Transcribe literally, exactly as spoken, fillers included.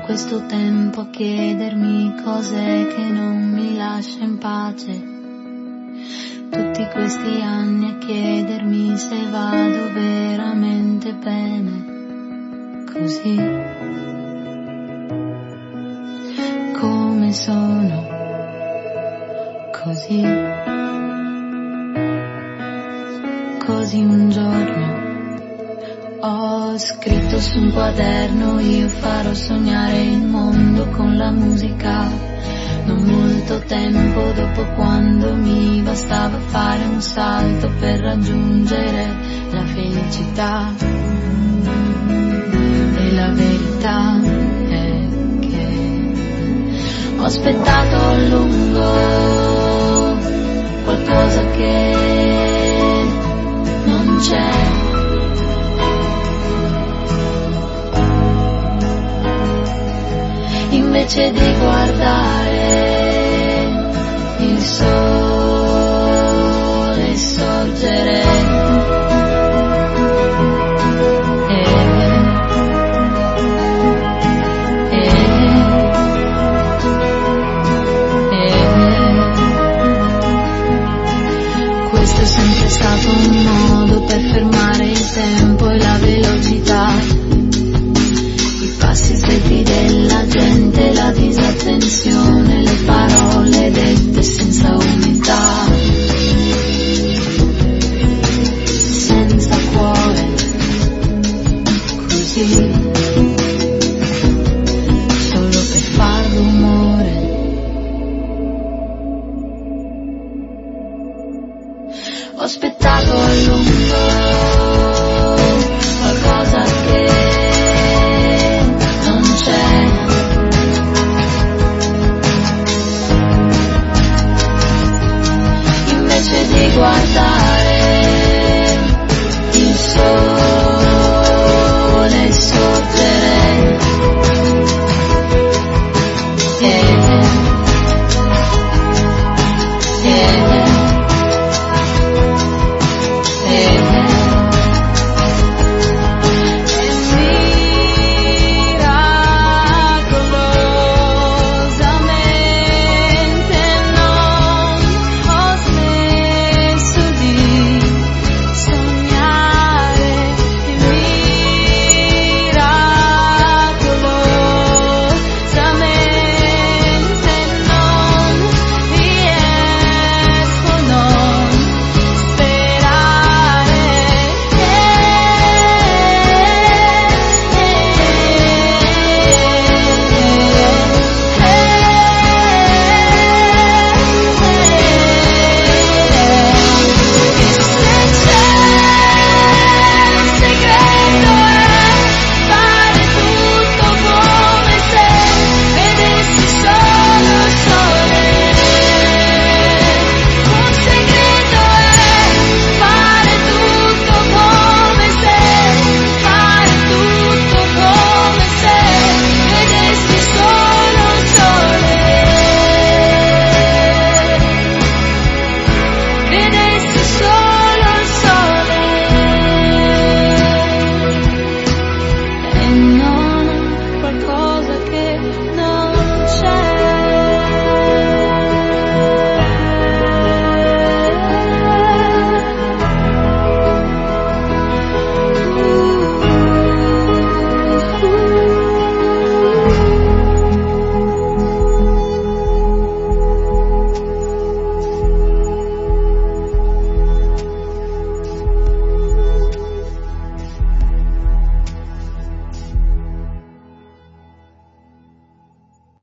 questo tempo a chiedermi cos'è che non mi lascia in pace. Tutti questi anni a chiedermi se vado veramente bene, così come sono, così, così un giorno ho scritto su un quaderno: io farò sognare il mondo con la musica. Non molto tempo dopo, quando mi bastava fare un salto per raggiungere la felicità. E la verità è che ho aspettato a lungo qualcosa che non c'è. Invece di guardare il sole sorgere, e, e, e, questo è sempre stato un modo per fermare il tempo e la velocità. Passi stretti della gente, la disattenzione, le parole dette senza umiltà, senza cuore, così, solo per far rumore. Ho aspettato a lungo qualcosa che di guardare il sole